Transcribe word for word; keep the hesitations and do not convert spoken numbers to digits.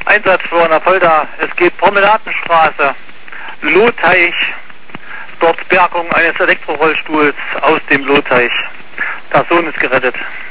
Einsatz für Anapolda. Es geht Promenadenstraße, Lohteich, dort Bergung eines Elektrorollstuhls aus dem Lohteich. Der Sohn ist gerettet.